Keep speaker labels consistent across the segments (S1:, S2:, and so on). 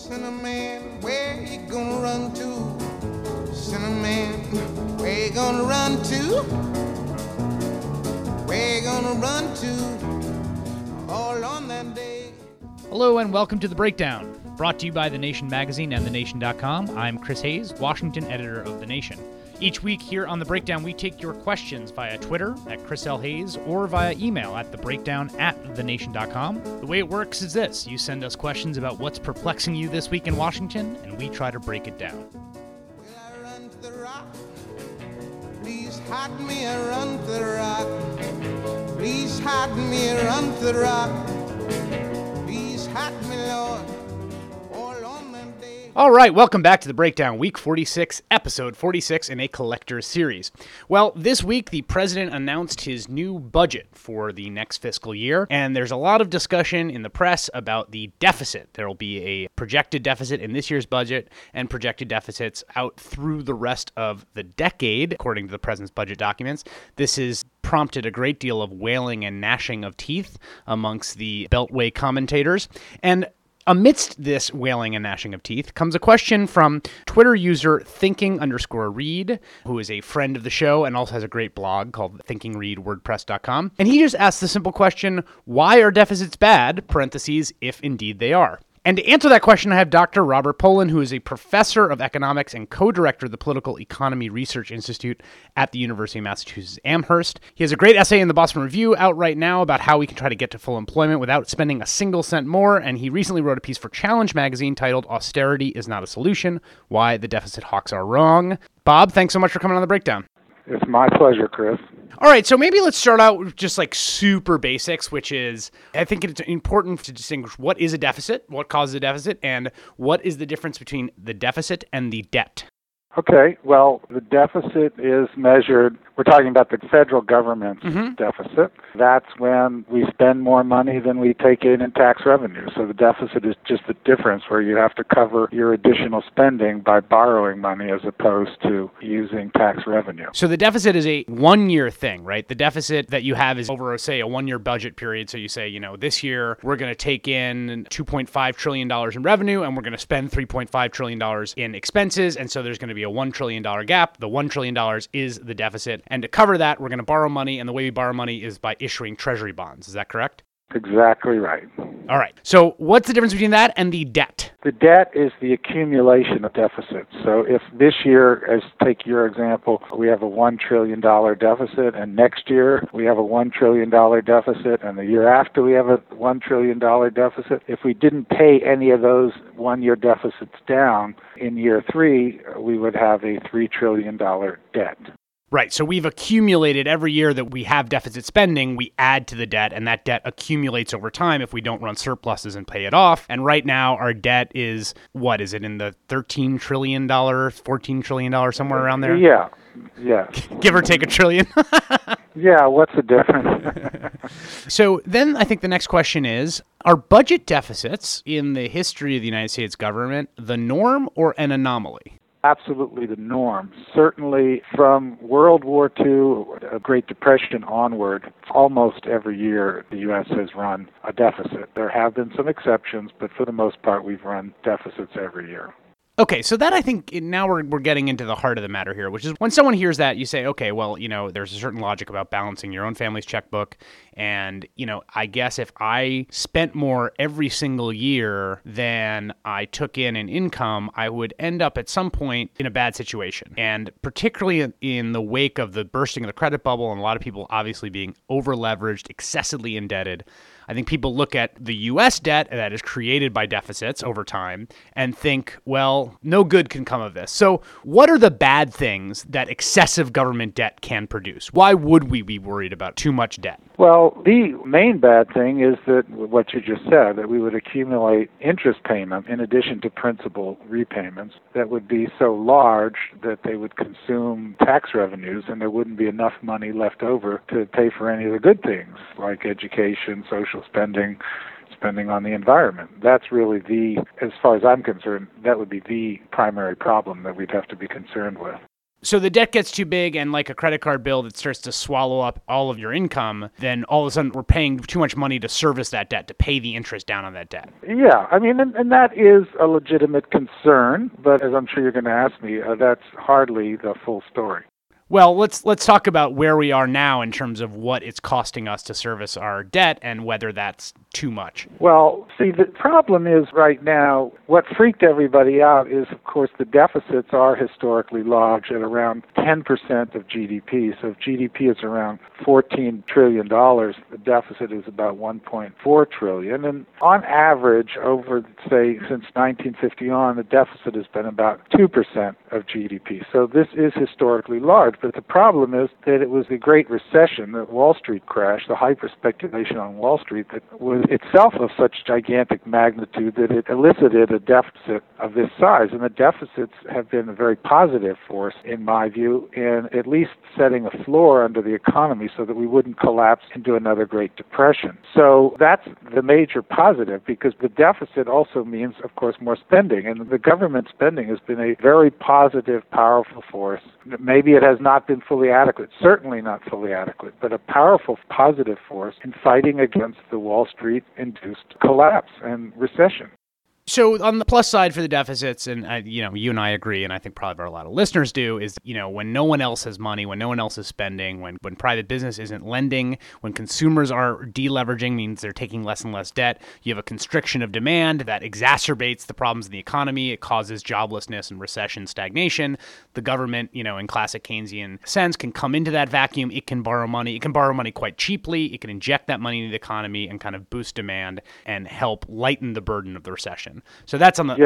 S1: Cinnamon, where you gonna run to? Cinnamon, where you gonna run to? Where you gonna run to? All on that day.
S2: Hello and welcome to The Breakdown, brought to you by The Nation magazine and TheNation.com. I'm Chris Hayes, Washington editor of The Nation. Each week here on The Breakdown, we take your questions via Twitter at Chris L. Hayes or via email at thebreakdown@thenation.com. The way it works is this. You send us questions about what's perplexing you this week in Washington, and we try to break it down.
S1: Will I run to the rock? Please hide me, I run to the rock. Please hide me, I run to the rock. Please hide me, Lord. All on that day.
S2: All right, welcome back to The Breakdown, week 46, episode 46 in a collector's series. Well, this week, the president announced his new budget for the next fiscal year, and there's a lot of discussion in the press about the deficit. There will be a projected deficit in this year's budget and projected deficits out through the rest of the decade, according to the president's budget documents. This has prompted a great deal of wailing and gnashing of teeth amongst the Beltway commentators, and amidst this wailing and gnashing of teeth comes a question from Twitter user thinking_read, who is a friend of the show and also has a great blog called thinkingreadwordpress.com. And he just asked the simple question, why are deficits bad, parentheses, if indeed they are? And to answer that question, I have Dr. Robert Pollin, who is a professor of economics and co-director of the Political Economy Research Institute at the University of Massachusetts Amherst. He has a great essay in the Boston Review out right now about how we can try to get to full employment without spending a single cent more, and he recently wrote a piece for Challenge magazine titled Austerity is Not a Solution, Why the Deficit Hawks Are Wrong. Bob, thanks so much for coming on The Breakdown.
S3: It's my pleasure, Chris.
S2: All right, so maybe let's start out with just like super basics, which is, I think it's important to distinguish what is a deficit, what causes a deficit, and what is the difference between the deficit and the debt.
S3: Okay, well, the deficit is measured, we're talking about the federal government's deficit. That's when we spend more money than we take in tax revenue. So the deficit is just the difference where you have to cover your additional spending by borrowing money as opposed to using tax revenue.
S2: So the deficit is a one-year thing, right? The deficit that you have is over, say, a one-year budget period. So you say, you know, this year we're going to take in $2.5 trillion in revenue and we're going to spend $3.5 trillion in expenses. And so there's going to be a $1 trillion gap. The $1 trillion is the deficit. And to cover that, we're going to borrow money. And the way we borrow money is by issuing treasury bonds. Is that correct?
S3: Exactly right.
S2: All right. So what's the difference between that and the debt?
S3: The debt is the accumulation of deficits. So if this year, as take your example, we have a $1 trillion deficit, and next year we have a $1 trillion deficit, and the year after we have a $1 trillion deficit, if we didn't pay any of those one-year deficits down, in year three, we would have a $3 trillion debt.
S2: Right. So we've accumulated every year that we have deficit spending, we add to the debt, and that debt accumulates over time if we don't run surpluses and pay it off. And right now our debt is, what is it, in the $13 trillion, $14 trillion, somewhere around there?
S3: Yeah.
S2: Give or take a trillion.
S3: Yeah, what's the difference?
S2: So then I think the next question is, are budget deficits in the history of the United States government the norm or an anomaly?
S3: Absolutely the norm. Certainly from World War II, a Great Depression onward, almost every year the U.S. has run a deficit. There have been some exceptions, but for the most part we've run deficits every year.
S2: Okay, so that I think now we're getting into the heart of the matter here, which is when someone hears that, you say, okay, well, you know, there's a certain logic about balancing your own family's checkbook. And, you know, I guess if I spent more every single year than I took in income, I would end up at some point in a bad situation. And particularly in the wake of the bursting of the credit bubble and a lot of people obviously being over-leveraged, excessively indebted, I think people look at the U.S. debt that is created by deficits over time and think, well, no good can come of this. So what are the bad things that excessive government debt can produce? Why would we be worried about too much debt?
S3: Well, the main bad thing is that what you just said, that we would accumulate interest payments in addition to principal repayments that would be so large that they would consume tax revenues and there wouldn't be enough money left over to pay for any of the good things like education, social spending on the environment. That's really as far as I'm concerned, that would be the primary problem that we'd have to be concerned with.
S2: So the debt gets too big, and like a credit card bill that starts to swallow up all of your income, then all of a sudden we're paying too much money to service that debt, to pay the interest down on that debt.
S3: Yeah, I mean, and that is a legitimate concern, but as I'm sure you're going to ask me, that's hardly the full story.
S2: Well, let's talk about where we are now in terms of what it's costing us to service our debt and whether that's too much.
S3: Well, see, the problem is right now, what freaked everybody out is, of course, the deficits are historically large at around 10% of GDP. So if GDP is around $14 trillion, the deficit is about $1.4 trillion. And on average, over, say, since 1950 on, the deficit has been about 2% of GDP. So this is historically large. But the problem is that it was the Great Recession, the Wall Street crash, the hyper-speculation on Wall Street that was itself of such gigantic magnitude that it elicited a deficit of this size. And the deficits have been a very positive force, in my view, in at least setting a floor under the economy so that we wouldn't collapse into another Great Depression. So that's the major positive, because the deficit also means, of course, more spending. And the government spending has been a very positive, powerful force. Maybe it has not been fully adequate, certainly not fully adequate, but a powerful, positive force in fighting against the Wall Street-induced collapse and recession.
S2: So on the plus side for the deficits, and you and I agree, and I think probably a lot of listeners do, is when no one else has money, when no one else is spending, when private business isn't lending, when consumers are deleveraging, means they're taking less and less debt. You have a constriction of demand that exacerbates the problems in the economy. It causes joblessness and recession, stagnation. The government, in classic Keynesian sense, can come into that vacuum. It can borrow money. It can borrow money quite cheaply. It can inject that money into the economy and kind of boost demand and help lighten the burden of the recession. So that's on the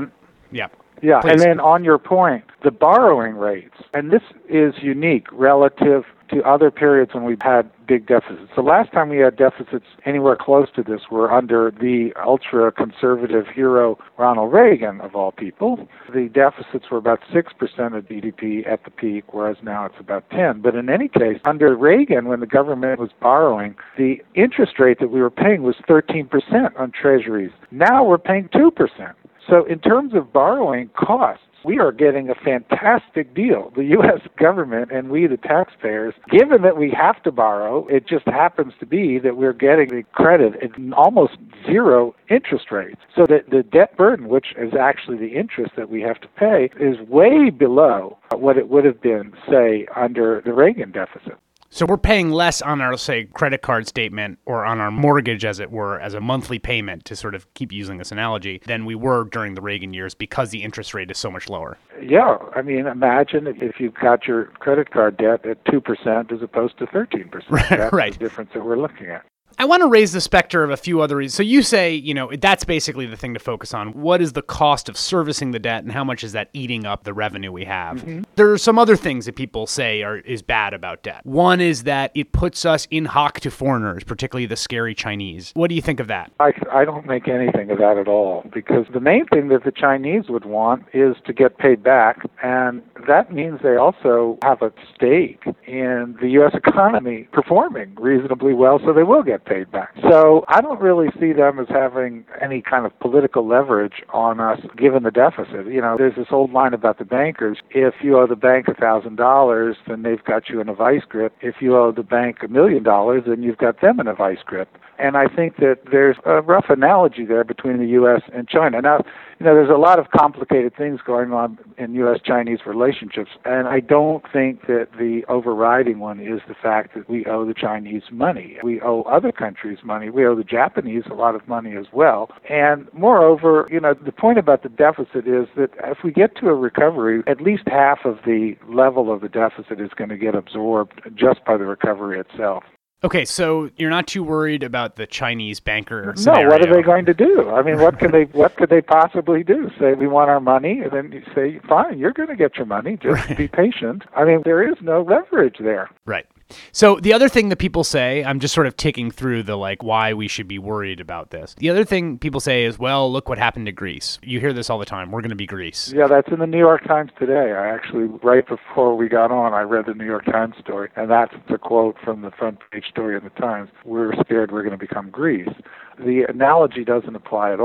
S3: Yeah, and then on your point, the borrowing rates, and this is unique relative to other periods when we've had big deficits. The last time we had deficits anywhere close to this were under the ultra-conservative hero Ronald Reagan, of all people. The deficits were about 6% of GDP at the peak, whereas now it's about 10%. But in any case, under Reagan, when the government was borrowing, the interest rate that we were paying was 13% on treasuries. Now we're paying 2%. So in terms of borrowing costs, we are getting a fantastic deal. The U.S. government and we, the taxpayers, given that we have to borrow, it just happens to be that we're getting the credit at almost zero interest rates. So that the debt burden, which is actually the interest that we have to pay, is way below what it would have been, say, under the Reagan deficit.
S2: So we're paying less on our, say, credit card statement or on our mortgage, as it were, as a monthly payment, to sort of keep using this analogy, than we were during the Reagan years because the interest rate is so much lower.
S3: Yeah. I mean, imagine if you've got your credit card debt at 2% as opposed to 13%. That's
S2: right.
S3: The difference that we're looking at.
S2: I want to raise the specter of a few other reasons. So you say, that's basically the thing to focus on. What is the cost of servicing the debt and how much is that eating up the revenue we have? Mm-hmm. There are some other things that people say is bad about debt. One is that it puts us in hock to foreigners, particularly the scary Chinese. What do you think of that?
S3: I don't make anything of that at all, because the main thing that the Chinese would want is to get paid back, and that means they also have a stake in the U.S. economy performing reasonably well, so they will get paid back. So I don't really see them as having any kind of political leverage on us given the deficit. There's this old line about the bankers. If you owe the bank $1,000, then they've got you in a vice grip. If you owe the bank $1 million, then you've got them in a vice grip. And I think that there's a rough analogy there between the U.S. and China. Now, there's a lot of complicated things going on in U.S.-Chinese relationships, and I don't think that the overriding one is the fact that we owe the Chinese money. We owe other countries money. We owe the Japanese a lot of money as well. And moreover, the point about the deficit is that if we get to a recovery, at least half of the level of the deficit is going to get absorbed just by the recovery itself.
S2: Okay, so you're not too worried about the Chinese banker scenario.
S3: No, what are they going to do? I mean, what could they possibly do? Say, we want our money, and then you say, fine, you're going to get your money, just be patient. I mean, there is no leverage there.
S2: Right. So the other thing that people say, I'm just sort of ticking through the why we should be worried about this. The other thing people say is, well, look what happened to Greece. You hear this all the time. We're going to be Greece. Yeah,
S3: that's in the New York Times today. I actually, right before we got on, I read the New York Times story, and that's the quote from the front page story of the Times. We're scared we're going to become Greece. The analogy doesn't apply at all.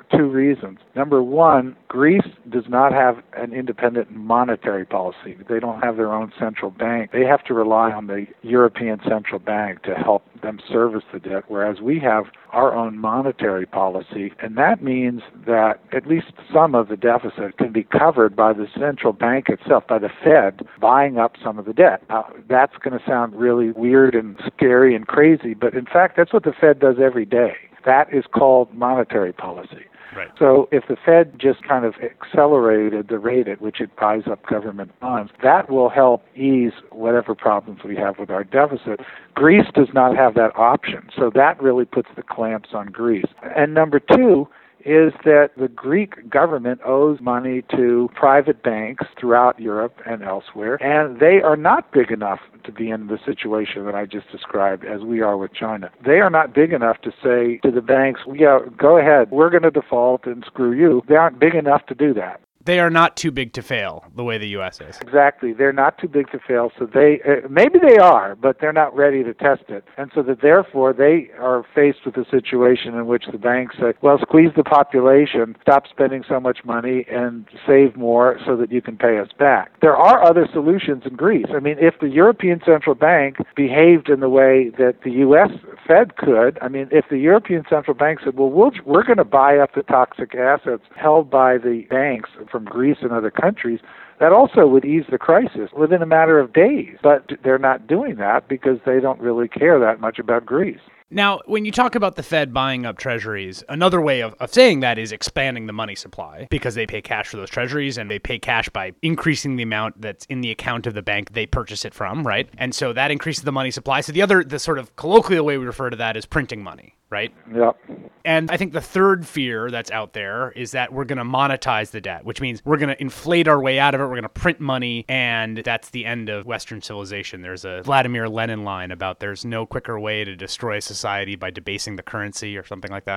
S3: two reasons. Number one, Greece does not have an independent monetary policy. They don't have their own central bank. They have to rely on the European Central Bank to help them service the debt, whereas we have our own monetary policy, and that means that at least some of the deficit can be covered by the central bank itself, by the Fed, buying up some of the debt. Now, that's going to sound really weird and scary and crazy, but in fact, that's what the Fed does every day. That is called monetary policy.
S2: Right.
S3: So if the Fed just kind of accelerated the rate at which it buys up government bonds, that will help ease whatever problems we have with our deficit. Greece does not have that option, so that really puts the clamps on Greece. And number two is that the Greek government owes money to private banks throughout Europe and elsewhere, and they are not big enough to be in the situation that I just described as we are with China. They are not big enough to say to the banks, yeah, go ahead, we're going to default and screw you. They aren't big enough to do that.
S2: They are not too big to fail the way the U.S. is.
S3: Exactly. They're not too big to fail, so they maybe they are, but they're not ready to test it. And so that therefore they are faced with a situation in which the banks say, well, squeeze the population, stop spending so much money, and save more so that you can pay us back. There are other solutions in Greece. I mean, if the European Central Bank behaved in the way that the U.S. Fed could, I mean, if the European Central Bank said, well, we're going to buy up the toxic assets held by the banks from Greece and other countries, that also would ease the crisis within a matter of days. But they're not doing that because they don't really care that much about Greece.
S2: Now, when you talk about the Fed buying up treasuries, another way of saying that is expanding the money supply, because they pay cash for those treasuries, and they pay cash by increasing the amount that's in the account of the bank they purchase it from, right? And so that increases the money supply. So the sort of colloquial way we refer to that is printing money, right?
S3: Yep.
S2: And I think the third fear that's out there is that we're going to monetize the debt, which means we're going to inflate our way out of it. We're going to print money, and that's the end of Western civilization. There's a Vladimir Lenin line about there's no quicker way to destroy society by debasing the currency or something like that.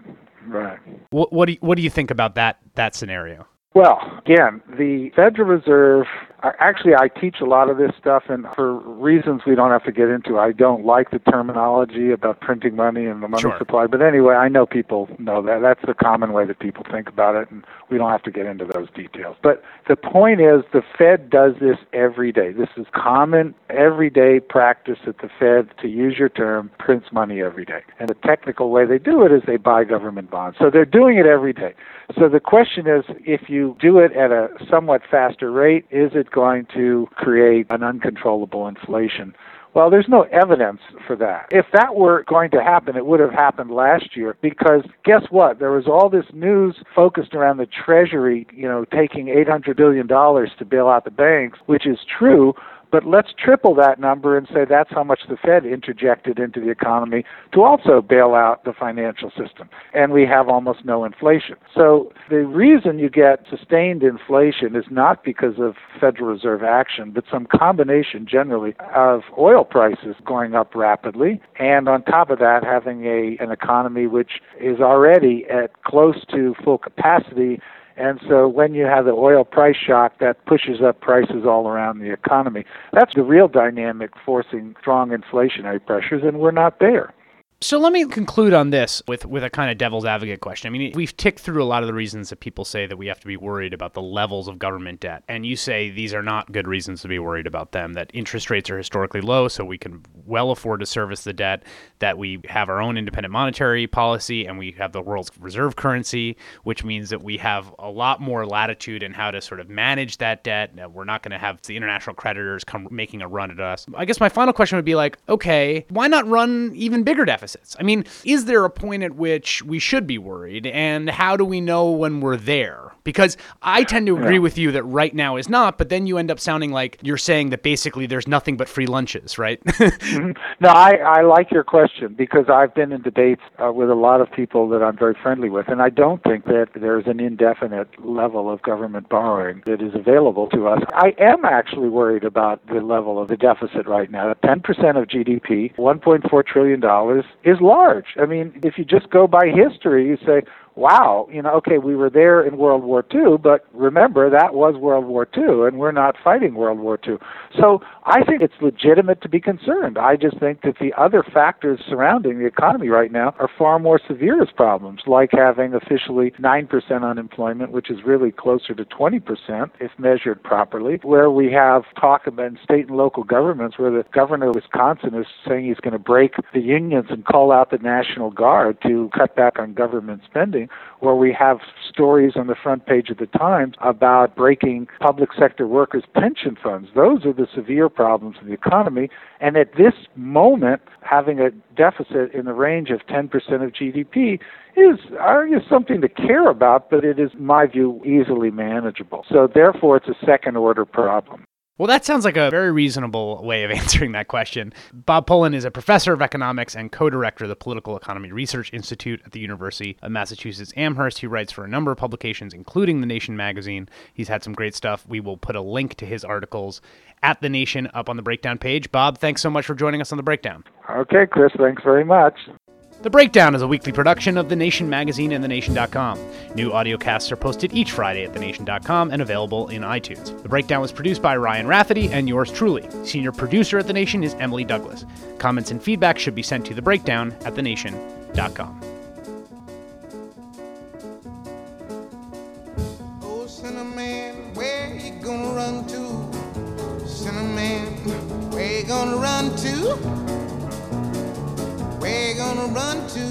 S3: Right.
S2: What do you think about that scenario?
S3: Well, again, the Federal Reserve, actually I teach a lot of this stuff, and for reasons we don't have to get into, I don't like the terminology about printing money and the money supply. But anyway, I know people know that. That's the common way that people think about it, and we don't have to get into those details. But the point is the Fed does this every day. This is common, everyday practice at the Fed, to use your term, prints money every day. And the technical way they do it is they buy government bonds. So they're doing it every day. So the question is, if you do it at a somewhat faster rate, is it going to create an uncontrollable inflation? Well, there's no evidence for that. If that were going to happen, it would have happened last year, because guess what? There was all this news focused around the Treasury, taking $800 billion to bail out the banks, which is true. But let's triple that number and say that's how much the Fed interjected into the economy to also bail out the financial system. And we have almost no inflation. So the reason you get sustained inflation is not because of Federal Reserve action, but some combination generally of oil prices going up rapidly, and on top of that having an economy which is already at close to full capacity. And so when you have the oil price shock, that pushes up prices all around the economy. That's the real dynamic forcing strong inflationary pressures, and we're not there.
S2: So let me conclude on this with a kind of devil's advocate question. I mean, we've ticked through a lot of the reasons that people say that we have to be worried about the levels of government debt. And you say these are not good reasons to be worried about them, that interest rates are historically low, so we can well afford to service the debt, that we have our own independent monetary policy, and we have the world's reserve currency, which means that we have a lot more latitude in how to sort of manage that debt. We're not going to have the international creditors come making a run at us. I guess my final question would be like, okay, why not run even bigger deficits? I mean, is there a point at which we should be worried, and how do we know when we're there? Because I tend to agree with you that right now is not, but then you end up sounding like you're saying that basically there's nothing but free lunches, right?
S3: No, I like your question, because I've been in debates with a lot of people that I'm very friendly with, and I don't think that there's an indefinite level of government borrowing that is available to us. I am actually worried about the level of the deficit right now. 10% of GDP, $1.4 trillion, is large. I mean, if you just go by history, you say, wow, okay, we were there in World War II, but remember, that was World War II, and we're not fighting World War II. So I think it's legitimate to be concerned. I just think that the other factors surrounding the economy right now are far more severe as problems, like having officially 9% unemployment, which is really closer to 20% if measured properly, where we have talk about state and local governments where the governor of Wisconsin is saying he's going to break the unions and call out the National Guard to cut back on government spending, where we have stories on the front page of the Times about breaking public sector workers' pension funds. Those are the severe problems in the economy. And at this moment, having a deficit in the range of 10% of GDP is something to care about, but it is, in my view, easily manageable. So therefore, it's a second-order problem.
S2: Well, that sounds like a very reasonable way of answering that question. Bob Pollin is a professor of economics and co-director of the Political Economy Research Institute at the University of Massachusetts Amherst. He writes for a number of publications, including The Nation magazine. He's had some great stuff. We will put a link to his articles at The Nation up on the Breakdown page. Bob, thanks so much for joining us on The Breakdown.
S3: Okay, Chris, thanks very much.
S2: The Breakdown is a weekly production of The Nation magazine and TheNation.com. New audiocasts are posted each Friday at TheNation.com and available in iTunes. The Breakdown was produced by Ryan Rafferty and yours truly. Senior producer at The Nation is Emily Douglas. Comments and feedback should be sent to TheBreakdown at TheNation.com.
S1: Oh, Cinnamon, where you gonna run to? Cinnamon, where you gonna run to? Where you gonna run to?